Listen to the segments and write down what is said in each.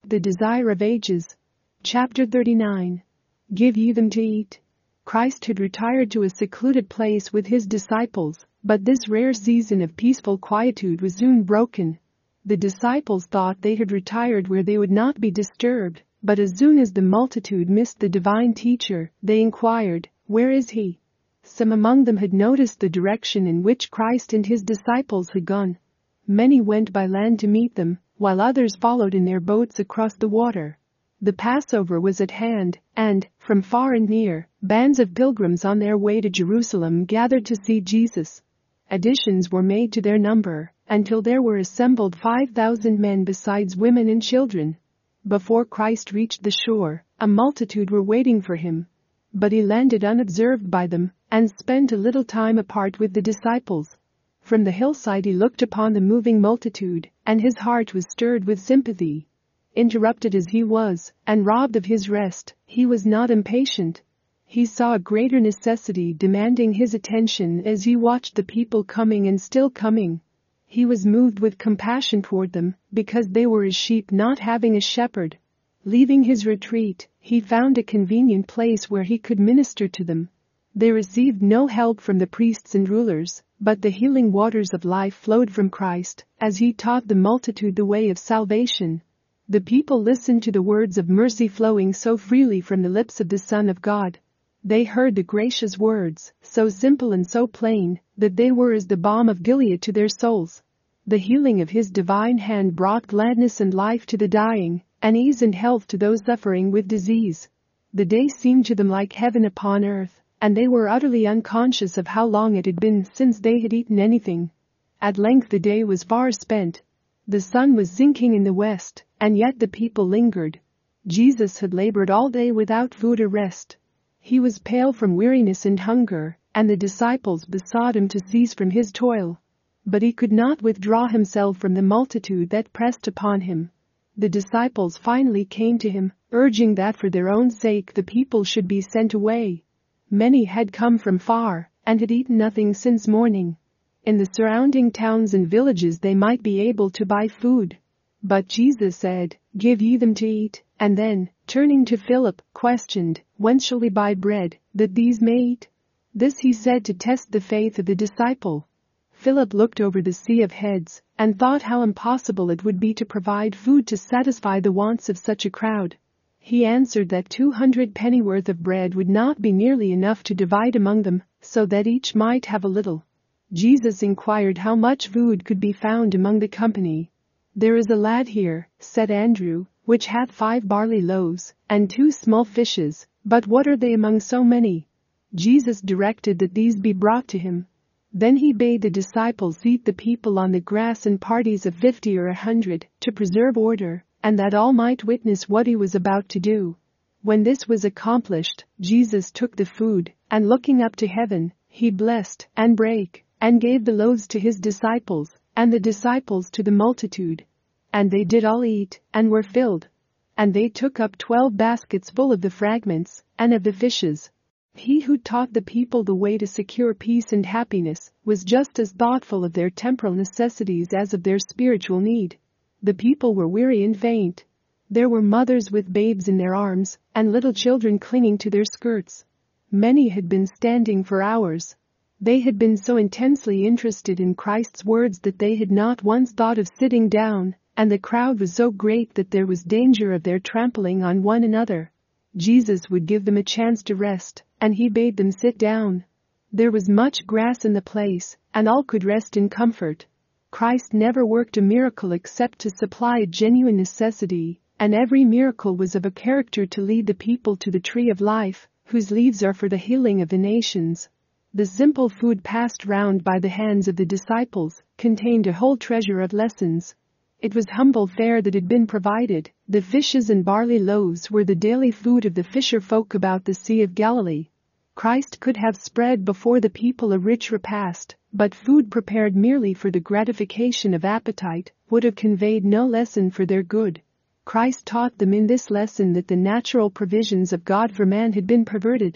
The Desire of Ages. Chapter 39. Give ye them to eat. Christ had retired to a secluded place with his disciples, but this rare season of peaceful quietude was soon broken. The disciples thought they had retired where they would not be disturbed, but as soon as the multitude missed the divine teacher, they inquired, "Where is he?" Some among them had noticed the direction in which Christ and his disciples had gone. Many went by land to meet them, while others followed in their boats across the water. The Passover was at hand, and, from far and near, bands of pilgrims on their way to Jerusalem gathered to see Jesus. Additions were made to their number, until there were assembled 5,000 men besides women and children. Before Christ reached the shore, a multitude were waiting for him. But he landed unobserved by them, and spent a little time apart with the disciples. From the hillside he looked upon the moving multitude, and his heart was stirred with sympathy. Interrupted as he was, and robbed of his rest, he was not impatient. He saw a greater necessity demanding his attention as he watched the people coming and still coming. He was moved with compassion toward them, because they were as sheep not having a shepherd. Leaving his retreat, he found a convenient place where he could minister to them. They received no help from the priests and rulers, but the healing waters of life flowed from Christ, as he taught the multitude the way of salvation. The people listened to the words of mercy flowing so freely from the lips of the Son of God. They heard the gracious words, so simple and so plain, that they were as the balm of Gilead to their souls. The healing of his divine hand brought gladness and life to the dying, and ease and health to those suffering with disease. The day seemed to them like heaven upon earth, and they were utterly unconscious of how long it had been since they had eaten anything. At length the day was far spent. The sun was sinking in the west, and yet the people lingered. Jesus had labored all day without food or rest. He was pale from weariness and hunger, and the disciples besought him to cease from his toil. But he could not withdraw himself from the multitude that pressed upon him. The disciples finally came to him, urging that for their own sake the people should be sent away. Many had come from far, and had eaten nothing since morning. In the surrounding towns and villages they might be able to buy food. But Jesus said, "Give ye them to eat," and then, turning to Philip, questioned, "Whence shall we buy bread, that these may eat?" This he said to test the faith of the disciple. Philip looked over the sea of heads, and thought how impossible it would be to provide food to satisfy the wants of such a crowd. He answered that 200 pennyworth of bread would not be nearly enough to divide among them, so that each might have a little. Jesus inquired how much food could be found among the company. "There is a lad here," said Andrew, "which hath 5 barley loaves, and 2 small fishes, but what are they among so many?" Jesus directed that these be brought to him. Then he bade the disciples seat the people on the grass in parties of 50 or 100, to preserve order, and that all might witness what he was about to do. When this was accomplished, Jesus took the food, and looking up to heaven, he blessed, and brake, and gave the loaves to his disciples, and the disciples to the multitude. And they did all eat, and were filled. And they took up 12 baskets full of the fragments, and of the fishes. He who taught the people the way to secure peace and happiness was just as thoughtful of their temporal necessities as of their spiritual need. The people were weary and faint. There were mothers with babes in their arms, and little children clinging to their skirts. Many had been standing for hours. They had been so intensely interested in Christ's words that they had not once thought of sitting down, and the crowd was so great that there was danger of their trampling on one another. Jesus would give them a chance to rest, and he bade them sit down. There was much grass in the place, and all could rest in comfort. Christ never worked a miracle except to supply a genuine necessity, and every miracle was of a character to lead the people to the tree of life, whose leaves are for the healing of the nations. The simple food passed round by the hands of the disciples contained a whole treasure of lessons. It was humble fare that had been provided. The fishes and barley loaves were the daily food of the fisher folk about the Sea of Galilee. Christ could have spread before the people a rich repast, but food prepared merely for the gratification of appetite would have conveyed no lesson for their good. Christ taught them in this lesson that the natural provisions of God for man had been perverted.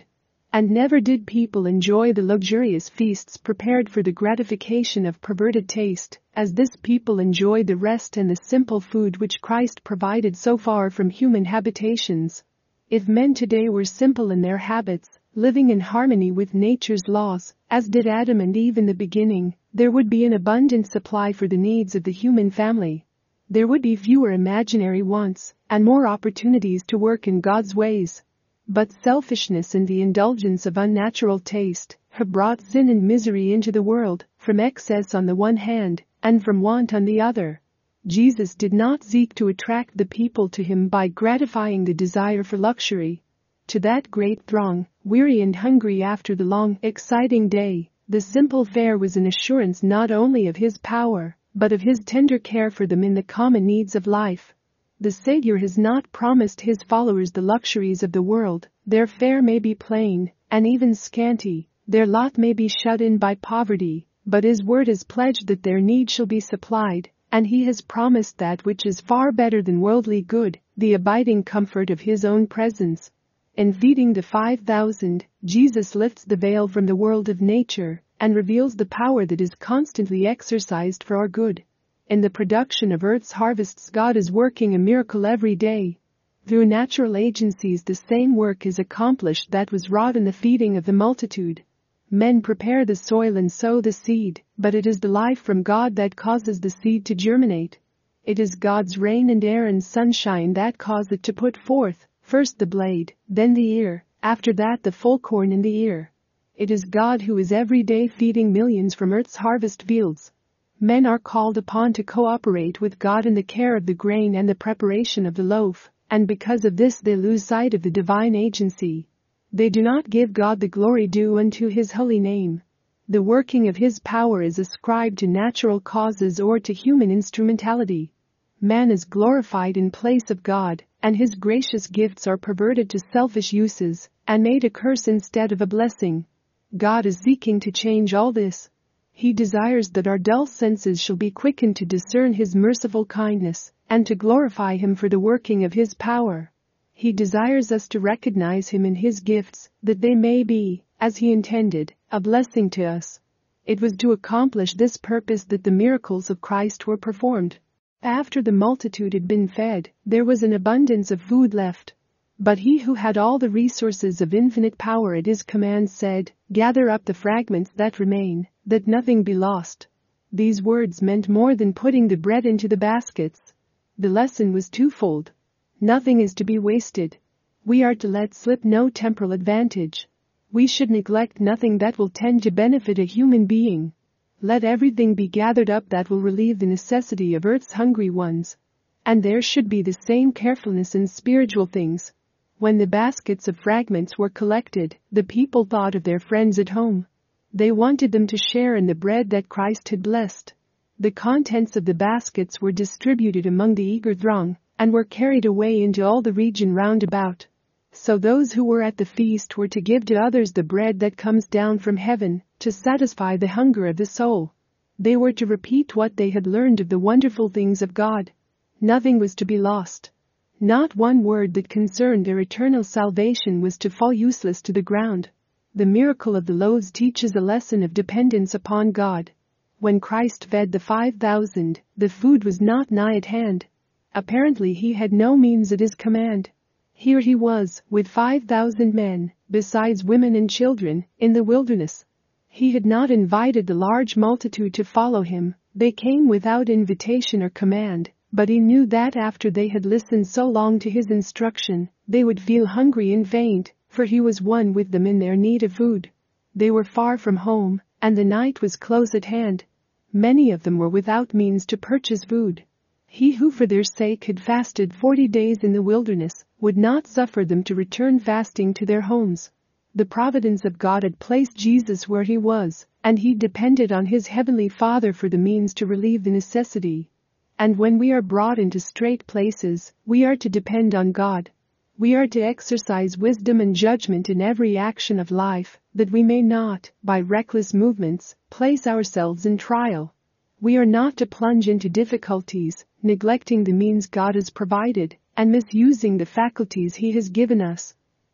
And never did people enjoy the luxurious feasts prepared for the gratification of perverted taste, as this people enjoyed the rest and the simple food which Christ provided so far from human habitations. If men today were simple in their habits, living in harmony with nature's laws, as did Adam and Eve in the beginning, there would be an abundant supply for the needs of the human family. There would be fewer imaginary wants, and more opportunities to work in God's ways. But selfishness and the indulgence of unnatural taste have brought sin and misery into the world, from excess on the one hand, and from want on the other. Jesus did not seek to attract the people to him by gratifying the desire for luxury. To that great throng, weary and hungry after the long, exciting day, the simple fare was an assurance not only of his power, but of his tender care for them in the common needs of life. The Savior has not promised his followers the luxuries of the world. Their fare may be plain, and even scanty, their lot may be shut in by poverty, but his word has pledged that their need shall be supplied, and he has promised that which is far better than worldly good, the abiding comfort of his own presence. In feeding the 5,000, Jesus lifts the veil from the world of nature and reveals the power that is constantly exercised for our good. In the production of earth's harvests, God is working a miracle every day. Through natural agencies, the same work is accomplished that was wrought in the feeding of the multitude. Men prepare the soil and sow the seed, but it is the life from God that causes the seed to germinate. It is God's rain and air and sunshine that cause it to put forth, first the blade, then the ear, after that the full corn in the ear. It is God who is every day feeding millions from earth's harvest fields. Men are called upon to cooperate with God in the care of the grain and the preparation of the loaf, and because of this they lose sight of the divine agency. They do not give God the glory due unto his holy name. The working of his power is ascribed to natural causes or to human instrumentality. Man is glorified in place of God, and his gracious gifts are perverted to selfish uses, and made a curse instead of a blessing. God is seeking to change all this. He desires that our dull senses shall be quickened to discern his merciful kindness, and to glorify him for the working of his power. He desires us to recognize him in his gifts, that they may be, as he intended, a blessing to us. It was to accomplish this purpose that the miracles of Christ were performed. After the multitude had been fed, there was an abundance of food left. But he who had all the resources of infinite power at his command said, "Gather up the fragments that remain, that nothing be lost." These words meant more than putting the bread into the baskets. The lesson was twofold. Nothing is to be wasted. We are to let slip no temporal advantage. We should neglect nothing that will tend to benefit a human being. Let everything be gathered up that will relieve the necessity of earth's hungry ones. And there should be the same carefulness in spiritual things. When the baskets of fragments were collected, the people thought of their friends at home. They wanted them to share in the bread that Christ had blessed. The contents of the baskets were distributed among the eager throng, and were carried away into all the region round about. So those who were at the feast were to give to others the bread that comes down from heaven, to satisfy the hunger of the soul. They were to repeat what they had learned of the wonderful things of God. Nothing was to be lost. Not one word that concerned their eternal salvation was to fall useless to the ground. The miracle of the loaves teaches a lesson of dependence upon God. When Christ fed the 5,000, the food was not nigh at hand. Apparently he had no means at his command. Here he was, with 5,000 men, besides women and children, in the wilderness. He had not invited the large multitude to follow him. They came without invitation or command, but he knew that after they had listened so long to his instruction, they would feel hungry and faint, for he was one with them in their need of food. They were far from home, and the night was close at hand. Many of them were without means to purchase food. He who for their sake had fasted 40 days in the wilderness would not suffer them to return fasting to their homes. The providence of God had placed Jesus where he was, and he depended on his heavenly Father for the means to relieve the necessity. And when we are brought into strait places, we are to depend on God. We are to exercise wisdom and judgment in every action of life, that we may not, by reckless movements, place ourselves in trial. We are not to plunge into difficulties, neglecting the means God has provided, and misusing the faculties he has given us.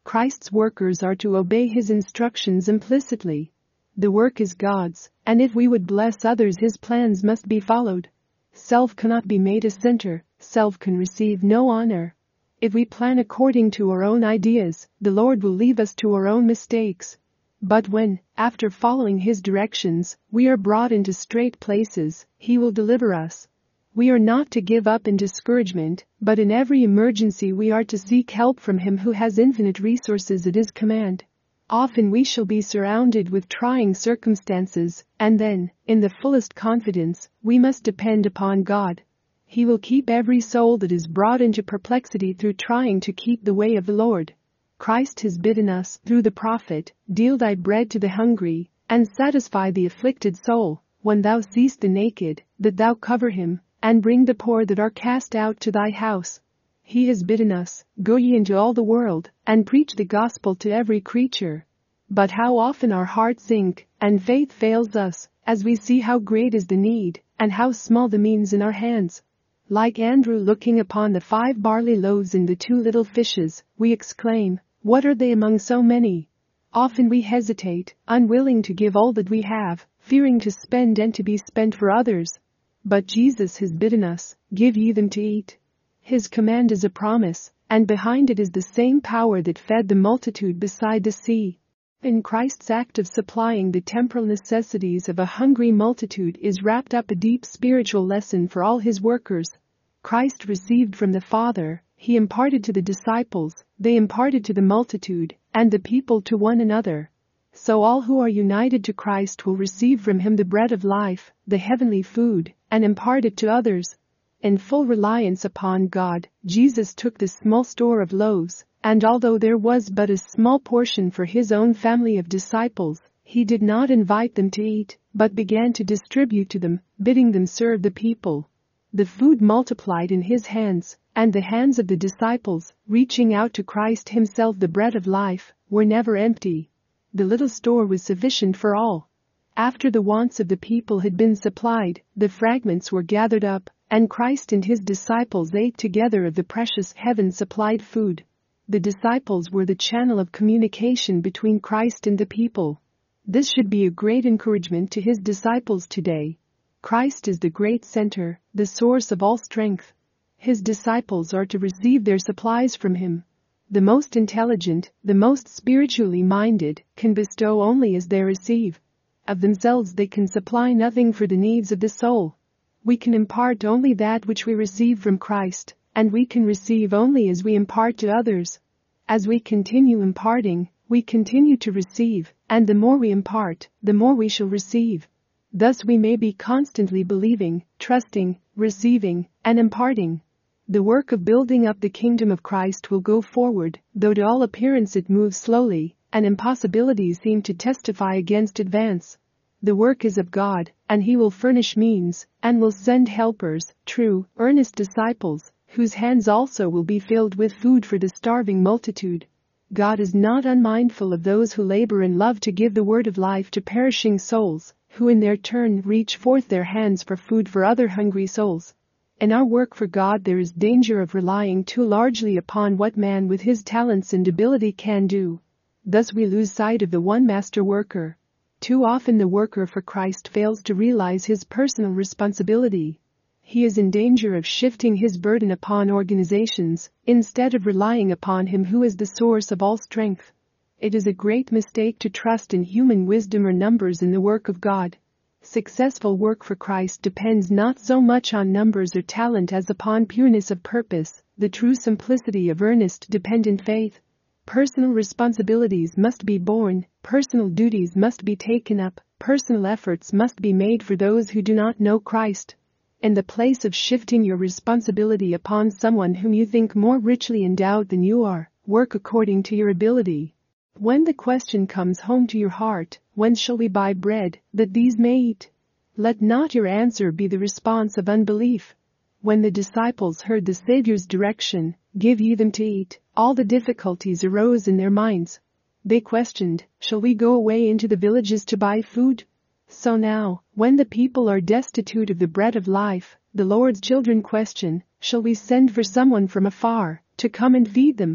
Christ's workers are to obey his instructions implicitly. The work is God's, and if we would bless others, his plans must be followed. Self cannot be made a center, self can receive no honor. If we plan according to our own ideas, the Lord will leave us to our own mistakes. But when, after following his directions, we are brought into straight places, he will deliver us. We are not to give up in discouragement, but in every emergency we are to seek help from him who has infinite resources at his command. Often we shall be surrounded with trying circumstances, and then, in the fullest confidence, we must depend upon God. He will keep every soul that is brought into perplexity through trying to keep the way of the Lord. Christ has bidden us, through the prophet, "Deal thy bread to the hungry, and satisfy the afflicted soul, when thou seest the naked, that thou cover him, and bring the poor that are cast out to thy house." He has bidden us, "Go ye into all the world, and preach the gospel to every creature." But how often our hearts sink, and faith fails us, as we see how great is the need, and how small the means in our hands. Like Andrew looking upon the 5 barley loaves and the 2 little fishes, we exclaim, "What are they among so many?" Often we hesitate, unwilling to give all that we have, fearing to spend and to be spent for others. But Jesus has bidden us, "Give ye them to eat." His command is a promise, and behind it is the same power that fed the multitude beside the sea. In Christ's act of supplying the temporal necessities of a hungry multitude is wrapped up a deep spiritual lesson for all his workers. Christ received from the Father, he imparted to the disciples, they imparted to the multitude, and the people to one another. So all who are united to Christ will receive from him the bread of life, the heavenly food, and impart it to others. In full reliance upon God, Jesus took the small store of loaves, and although there was but a small portion for his own family of disciples, he did not invite them to eat, but began to distribute to them, bidding them serve the people. The food multiplied in his hands, and the hands of the disciples, reaching out to Christ himself, the bread of life, were never empty. The little store was sufficient for all. After the wants of the people had been supplied, the fragments were gathered up, and Christ and his disciples ate together of the precious heaven-supplied food. The disciples were the channel of communication between Christ and the people. This should be a great encouragement to his disciples today. Christ is the great center, the source of all strength. His disciples are to receive their supplies from him. The most intelligent, the most spiritually minded, can bestow only as they receive. Of themselves they can supply nothing for the needs of the soul. We can impart only that which we receive from Christ, and we can receive only as we impart to others. As we continue imparting, we continue to receive, and the more we impart, the more we shall receive. Thus we may be constantly believing, trusting, receiving, and imparting. The work of building up the kingdom of Christ will go forward, though to all appearance it moves slowly, and impossibilities seem to testify against advance. The work is of God, and he will furnish means, and will send helpers, true, earnest disciples, whose hands also will be filled with food for the starving multitude. God is not unmindful of those who labor and love to give the word of life to perishing souls, who in their turn reach forth their hands for food for other hungry souls. In our work for God there is danger of relying too largely upon what man with his talents and ability can do. Thus we lose sight of the one master worker. Too often the worker for Christ fails to realize his personal responsibility. He is in danger of shifting his burden upon organizations, instead of relying upon him who is the source of all strength. It is a great mistake to trust in human wisdom or numbers in the work of God. Successful work for Christ depends not so much on numbers or talent as upon pureness of purpose, the true simplicity of earnest dependent faith. Personal responsibilities must be borne, personal duties must be taken up, personal efforts must be made for those who do not know Christ. In the place of shifting your responsibility upon someone whom you think more richly endowed than you are, work according to your ability. When the question comes home to your heart, when shall we buy bread, that these may eat? Let not your answer be the response of unbelief. When the disciples heard the Savior's direction, "Give ye them to eat," all the difficulties arose in their minds. They questioned, "Shall we go away into the villages to buy food?" So now, when the people are destitute of the bread of life, the Lord's children question, "Shall we send for someone from afar, to come and feed them?"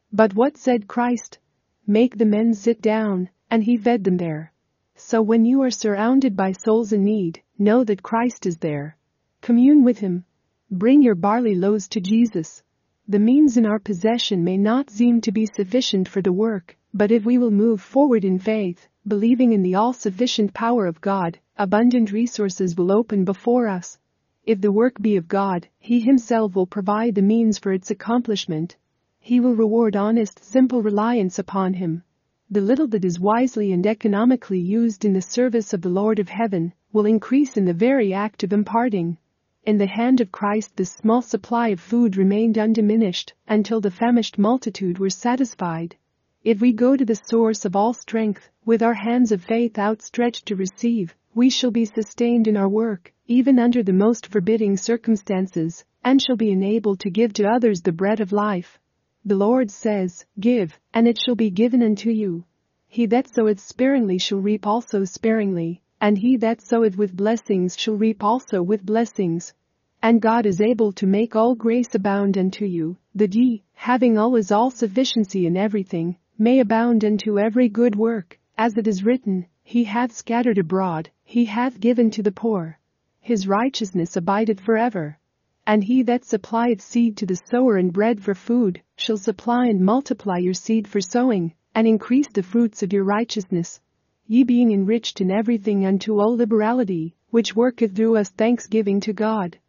But what said Christ? Make the men sit down, and he fed them there. So when you are surrounded by souls in need, know that Christ is there. Commune with him. Bring your barley loaves to Jesus. The means in our possession may not seem to be sufficient for the work, but if we will move forward in faith, believing in the all-sufficient power of God, abundant resources will open before us. If the work be of God, He Himself will provide the means for its accomplishment. He will reward honest, simple reliance upon Him. The little that is wisely and economically used in the service of the Lord of Heaven will increase in the very act of imparting. In the hand of Christ this small supply of food remained undiminished until the famished multitude were satisfied. If we go to the source of all strength, with our hands of faith outstretched to receive, we shall be sustained in our work, even under the most forbidding circumstances, and shall be enabled to give to others the bread of life. The Lord says, "Give, and it shall be given unto you. He that soweth sparingly shall reap also sparingly, and he that soweth with blessings shall reap also with blessings. And God is able to make all grace abound unto you, that ye, having always all sufficiency in everything, may abound unto every good work, as it is written, He hath scattered abroad, He hath given to the poor. His righteousness abideth forever. And he that supplieth seed to the sower and bread for food, shall supply and multiply your seed for sowing, and increase the fruits of your righteousness. Ye being enriched in everything unto all liberality, which worketh through us thanksgiving to God.